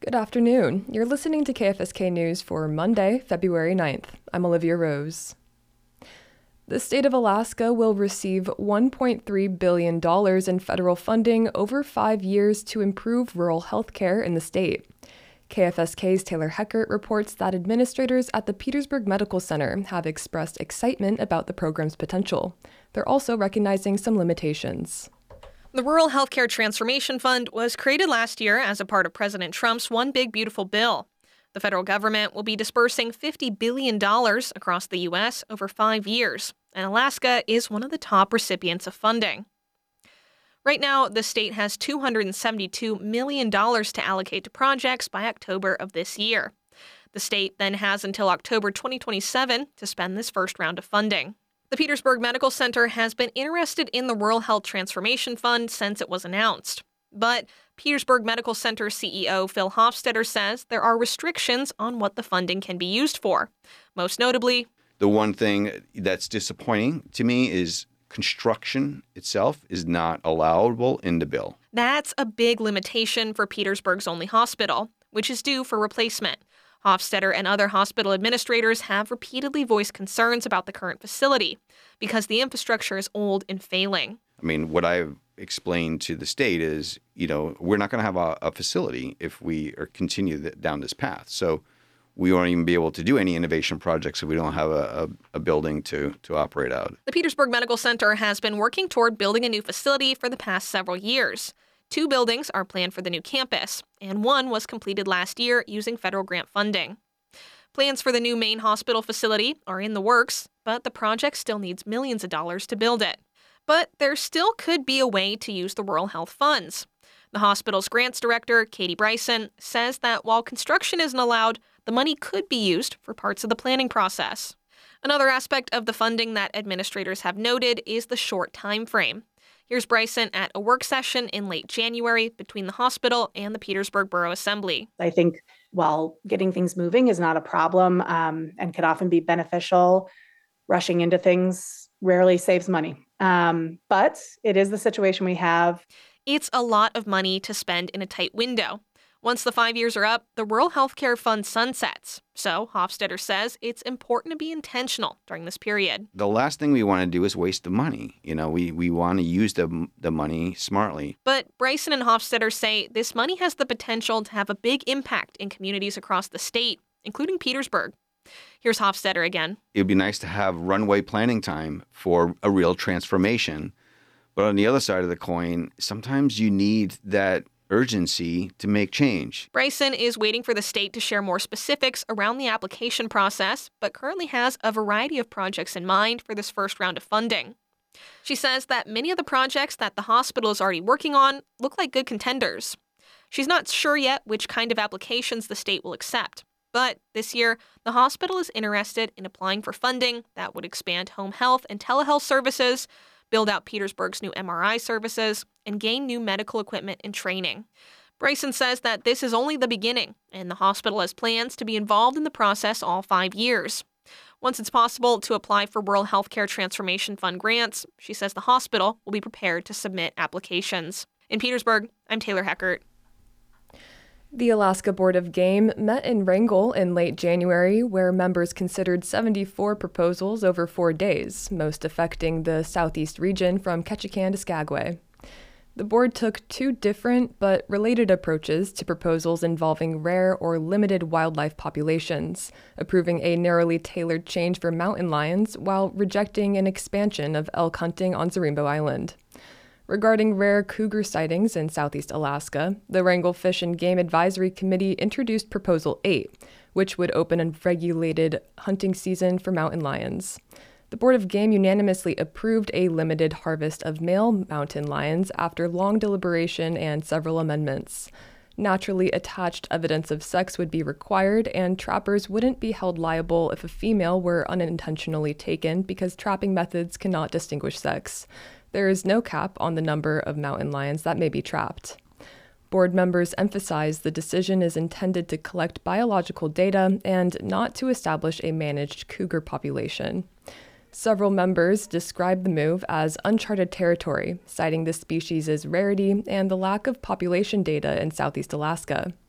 Good afternoon. You're listening to KFSK News for Monday, February 9th. I'm Olivia Rose. The state of Alaska will receive $1.3 billion in federal funding over 5 years to improve rural health care in the state. KFSK's Taylor Heckert reports that administrators at the Petersburg Medical Center have expressed excitement about the program's potential. They're also recognizing some limitations. The Rural Healthcare Transformation Fund was created last year as a part of President Trump's One Big Beautiful Bill. The federal government will be dispersing $50 billion across the U.S. over 5 years, and Alaska is one of the top recipients of funding. Right now, the state has $272 million to allocate to projects by October of this year. The state then has until October 2027 to spend this first round of funding. The Petersburg Medical Center has been interested in the Rural Health Transformation Fund since it was announced. But Petersburg Medical Center CEO Phil Hofstetter says there are restrictions on what the funding can be used for. Most notably, the one thing that's disappointing to me is construction itself is not allowable in the bill. That's a big limitation for Petersburg's only hospital, which is due for replacement. Hofstetter and other hospital administrators have repeatedly voiced concerns about the current facility because the infrastructure is old and failing. I mean, what I've explained to the state is, we're not going to have a facility if we continue down this path. So we won't even be able to do any innovation projects if we don't have a building to operate out. The Petersburg Medical Center has been working toward building a new facility for the past several years. 2 buildings are planned for the new campus, and 1 was completed last year using federal grant funding. Plans for the new main hospital facility are in the works, but the project still needs millions of dollars to build it. But there still could be a way to use the rural health funds. The hospital's grants director, Katie Bryson, says that while construction isn't allowed, the money could be used for parts of the planning process. Another aspect of the funding that administrators have noted is the short time frame. Here's Bryson at a work session in late January between the hospital and the Petersburg Borough Assembly. I think while getting things moving is not a problem and could often be beneficial, rushing into things rarely saves money. But it is the situation we have. It's a lot of money to spend in a tight window. Once the 5 years are up, the Rural Healthcare Fund sunsets. So Hofstetter says it's important to be intentional during this period. The last thing we want to do is waste the money. We want to use the money smartly. But Bryson and Hofstetter say this money has the potential to have a big impact in communities across the state, including Petersburg. Here's Hofstetter again. It would be nice to have runway planning time for a real transformation. But on the other side of the coin, sometimes you need that urgency to make change. Bryson is waiting for the state to share more specifics around the application process, but currently has a variety of projects in mind for this first round of funding. She says that many of the projects that the hospital is already working on look like good contenders. She's not sure yet which kind of applications the state will accept, but this year, the hospital is interested in applying for funding that would expand home health and telehealth services, build out Petersburg's new MRI services, and gain new medical equipment and training. Bryson says that this is only the beginning, and the hospital has plans to be involved in the process all 5 years. Once it's possible to apply for Rural Healthcare Transformation Fund grants, she says the hospital will be prepared to submit applications. In Petersburg, I'm Taylor Heckert. The Alaska Board of Game met in Wrangell in late January, where members considered 74 proposals over 4 days, most affecting the southeast region from Ketchikan to Skagway. The board took 2 different but related approaches to proposals involving rare or limited wildlife populations, approving a narrowly tailored change for mountain lions while rejecting an expansion of elk hunting on Zarimbo Island. Regarding rare cougar sightings in southeast Alaska, the Wrangell Fish and Game Advisory Committee introduced Proposal 8, which would open a regulated hunting season for mountain lions. The Board of Game unanimously approved a limited harvest of male mountain lions after long deliberation and several amendments. Naturally attached evidence of sex would be required, and trappers wouldn't be held liable if a female were unintentionally taken because trapping methods cannot distinguish sex. There is no cap on the number of mountain lions that may be trapped. Board members emphasized the decision is intended to collect biological data and not to establish a managed cougar population. Several members described the move as uncharted territory, citing the species' rarity and the lack of population data in southeast Alaska.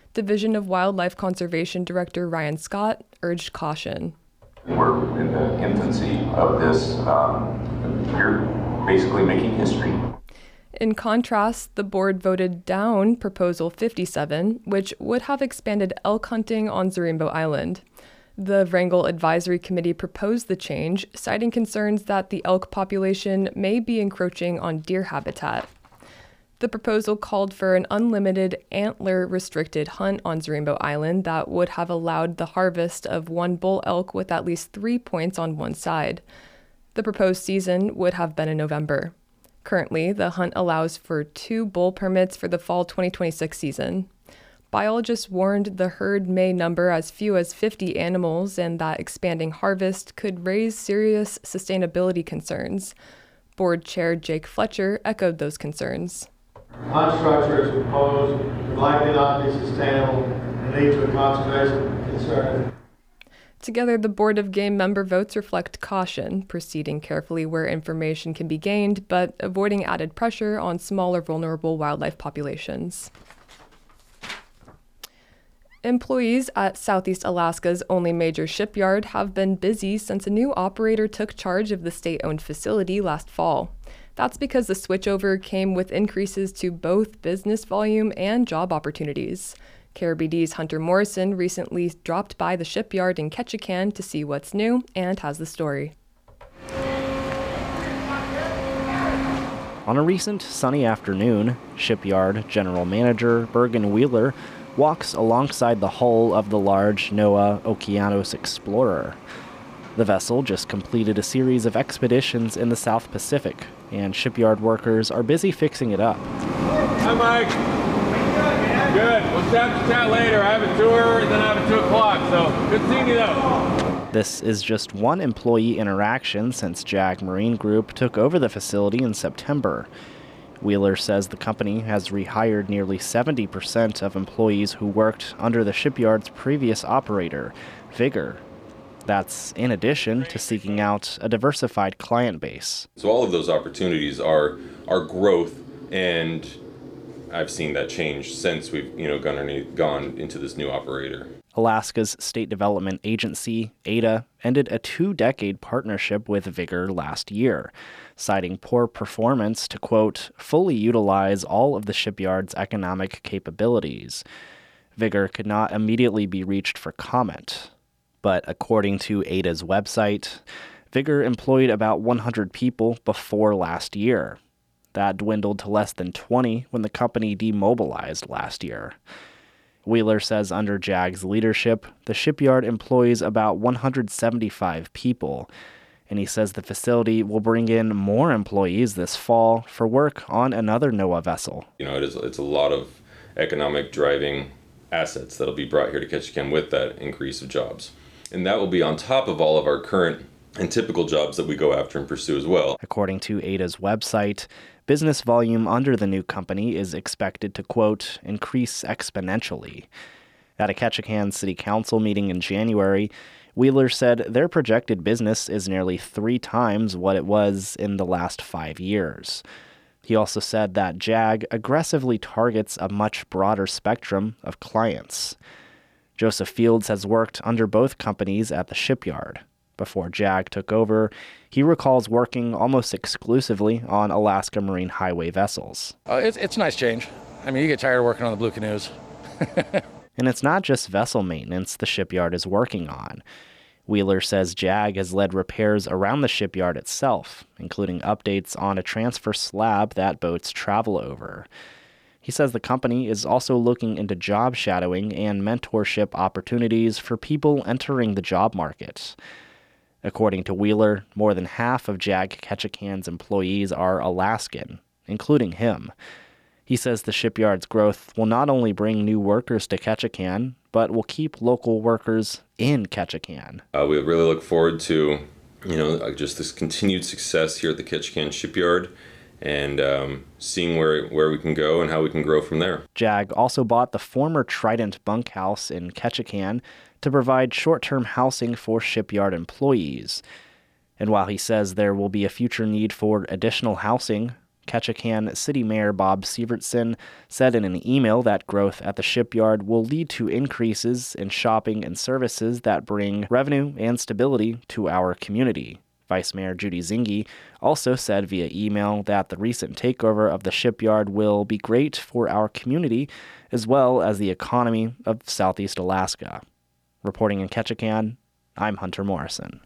Division of Wildlife Conservation Director Ryan Scott urged caution. We're in the infancy of this. You're basically making history. In contrast, the board voted down Proposal 57, which would have expanded elk hunting on Zarimbo Island. The Wrangell Advisory Committee proposed the change, citing concerns that the elk population may be encroaching on deer habitat. The proposal called for an unlimited antler-restricted hunt on Zarimbo Island that would have allowed the harvest of one bull elk with at least 3 points on one side. The proposed season would have been in November. Currently, the hunt allows for 2 bull permits for the fall 2026 season. Biologists warned the herd may number as few as 50 animals and that expanding harvest could raise serious sustainability concerns. Board Chair Jake Fletcher echoed those concerns. Hunt structure as proposed would likely not be sustainable and lead to a conservation concern. Together, the Board of Game member votes reflect caution, proceeding carefully where information can be gained, but avoiding added pressure on smaller vulnerable wildlife populations. Employees at Southeast Alaska's only major shipyard have been busy since a new operator took charge of the state-owned facility last fall. That's because the switchover came with increases to both business volume and job opportunities. KRBD's Hunter Morrison recently dropped by the shipyard in Ketchikan to see what's new and has the story. On a recent sunny afternoon, shipyard general manager Bergen Wheeler walks alongside the hull of the large NOAA Okeanos Explorer. The vessel just completed a series of expeditions in the South Pacific, and shipyard workers are busy fixing it up. Hi, Mike. Good. We'll chat later. I have a tour, and then I have a 2 o'clock, so good seeing you, though. This is just one employee interaction since JAG Marine Group took over the facility in September. Wheeler says the company has rehired nearly 70% of employees who worked under the shipyard's previous operator, Vigor. That's in addition to seeking out a diversified client base. So all of those opportunities are growth, and I've seen that change since we've gone into this new operator. Alaska's State Development Agency, ADA, ended a 2-decade partnership with Vigor last year, citing poor performance to, quote, fully utilize all of the shipyard's economic capabilities. Vigor could not immediately be reached for comment. But according to ADA's website, Vigor employed about 100 people before last year. That dwindled to less than 20 when the company demobilized last year. Wheeler says under JAG's leadership, the shipyard employs about 175 people, and he says the facility will bring in more employees this fall for work on another NOAA vessel. It's a lot of economic driving assets that'll be brought here to Ketchikan with that increase of jobs. And that will be on top of all of our current and typical jobs that we go after and pursue as well. According to ADA's website, business volume under the new company is expected to, quote, increase exponentially. At a Ketchikan City Council meeting in January, Wheeler said their projected business is nearly 3 times what it was in the last 5 years. He also said that JAG aggressively targets a much broader spectrum of clients. Joseph Fields has worked under both companies at the shipyard. Before JAG took over, he recalls working almost exclusively on Alaska Marine Highway vessels. It's a nice change. I mean, you get tired of working on the blue canoes. And it's not just vessel maintenance the shipyard is working on. Wheeler says JAG has led repairs around the shipyard itself, including updates on a transfer slab that boats travel over. He says the company is also looking into job shadowing and mentorship opportunities for people entering the job market. According to Wheeler, more than half of JAG Ketchikan's employees are Alaskan, including him. He says the shipyard's growth will not only bring new workers to Ketchikan, but will keep local workers in Ketchikan. We really look forward to, just this continued success here at the Ketchikan shipyard, and seeing where we can go and how we can grow from there. JAG also bought the former Trident bunkhouse in Ketchikan to provide short-term housing for shipyard employees. And while he says there will be a future need for additional housing, Ketchikan City Mayor Bob Sievertson said in an email that growth at the shipyard will lead to increases in shopping and services that bring revenue and stability to our community. Vice Mayor Judy Zinke also said via email that the recent takeover of the shipyard will be great for our community as well as the economy of Southeast Alaska. Reporting in Ketchikan, I'm Hunter Morrison.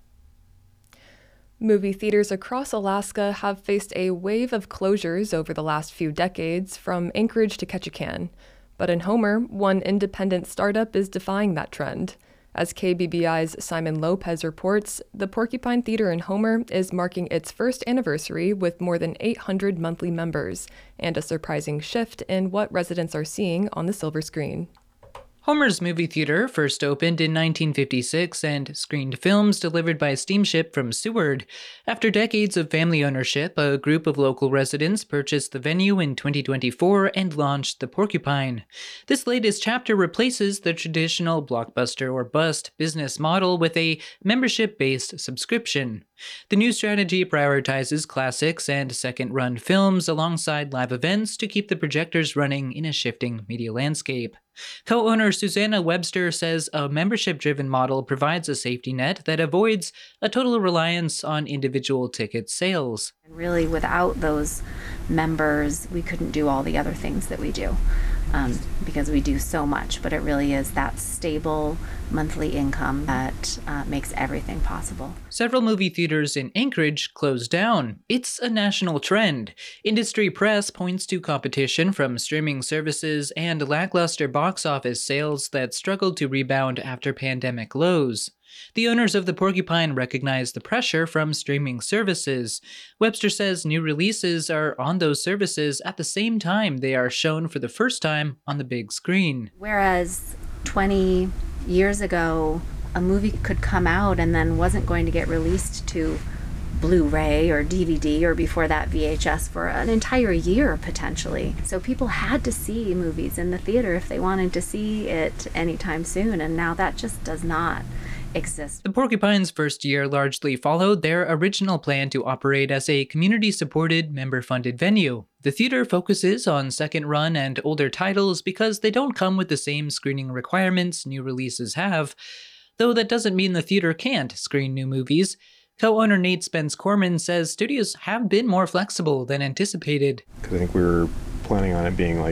Movie theaters across Alaska have faced a wave of closures over the last few decades, from Anchorage to Ketchikan. But in Homer, one independent startup is defying that trend. As KBBI's Simon Lopez reports, the Porcupine Theater in Homer is marking its first anniversary with more than 800 monthly members, and a surprising shift in what residents are seeing on the silver screen. Homer's movie theater first opened in 1956 and screened films delivered by steamship from Seward. After decades of family ownership, a group of local residents purchased the venue in 2024 and launched the Porcupine. This latest chapter replaces the traditional blockbuster or bust business model with a membership-based subscription. The new strategy prioritizes classics and second-run films alongside live events to keep the projectors running in a shifting media landscape. Co-owner Susanna Webster says a membership-driven model provides a safety net that avoids a total reliance on individual ticket sales. Really, without those members, we couldn't do all the other things that we do. Because we do so much, but it really is that stable monthly income that makes everything possible. Several movie theaters in Anchorage closed down. It's a national trend. Industry press points to competition from streaming services and lackluster box office sales that struggled to rebound after pandemic lows. The owners of the Porcupine recognize the pressure from streaming services. Webster says new releases are on those services at the same time they are shown for the first time on the big screen. Whereas 20 years ago, a movie could come out and then wasn't going to get released to Blu-ray or DVD or before that VHS for an entire year potentially. So people had to see movies in the theater if they wanted to see it anytime soon, and now that just does not exist. The Porcupine's first year largely followed their original plan to operate as a community-supported, member-funded venue. The theater focuses on second-run and older titles because they don't come with the same screening requirements new releases have, though that doesn't mean the theater can't screen new movies. Co-owner Nate Spence-Corman says studios have been more flexible than anticipated. Because I think we were planning on it being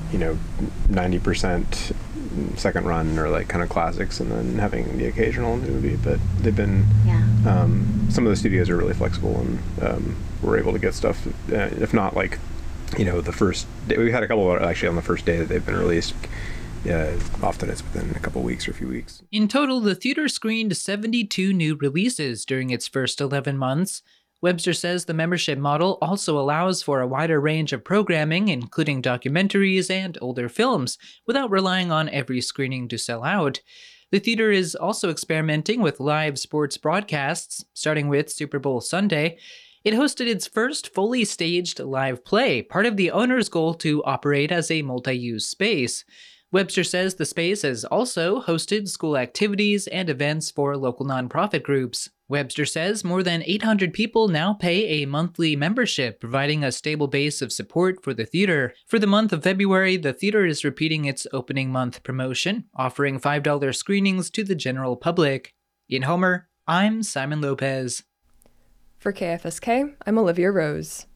90% second run or kind of classics and then having the occasional movie, but they've been some of the studios are really flexible and we're able to get stuff if not the first day. We had a couple actually on the first day that they've been released. Often it's within a couple weeks or a few weeks. In total, the theater screened 72 new releases during its first 11 months. Webster says the membership model also allows for a wider range of programming, including documentaries and older films, without relying on every screening to sell out. The theater is also experimenting with live sports broadcasts, starting with Super Bowl Sunday. It hosted its first fully staged live play, part of the owner's goal to operate as a multi-use space. Webster says the space has also hosted school activities and events for local nonprofit groups. Webster says more than 800 people now pay a monthly membership, providing a stable base of support for the theater. For the month of February, the theater is repeating its opening month promotion, offering $5 screenings to the general public. In Homer, I'm Simon Lopez. For KFSK, I'm Olivia Rose.